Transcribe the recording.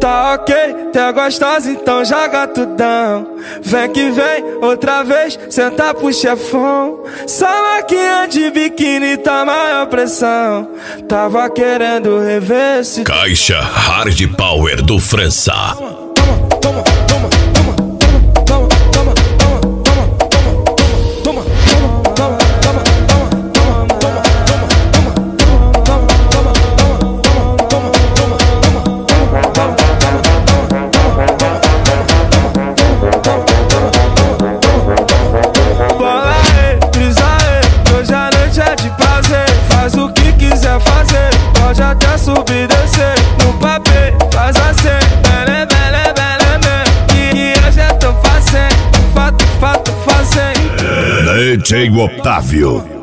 Tá ok, tá gostosa, então joga tudão. Vem que vem, outra vez, senta pro chefão. Só maquinha de biquíni tá maior pressão. Tava querendo rever esse... Caixa Hard Power do França. Faz o que quiser fazer, pode até subir e descer. No papel, faz assim, bele, bele, bele, bele. E hoje eu tô fazendo, fato, fazendo. DJ Otávio.